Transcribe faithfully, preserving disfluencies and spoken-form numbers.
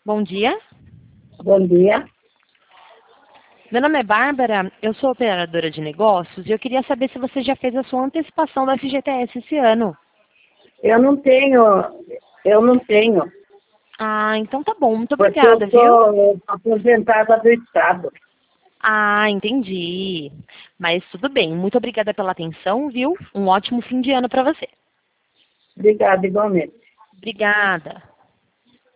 Bom dia. Bom dia. Meu nome é Bárbara, eu sou operadora de negócios e eu queria saber se você já fez a sua antecipação do F G T S esse ano. Eu não tenho, eu não tenho, Ah, então tá bom. Muito porque eu obrigada, viu? sou aposentada do Estado. Ah, entendi. Mas tudo bem. Muito obrigada pela atenção, viu? Um ótimo fim de ano para você. Obrigada, igualmente. Obrigada.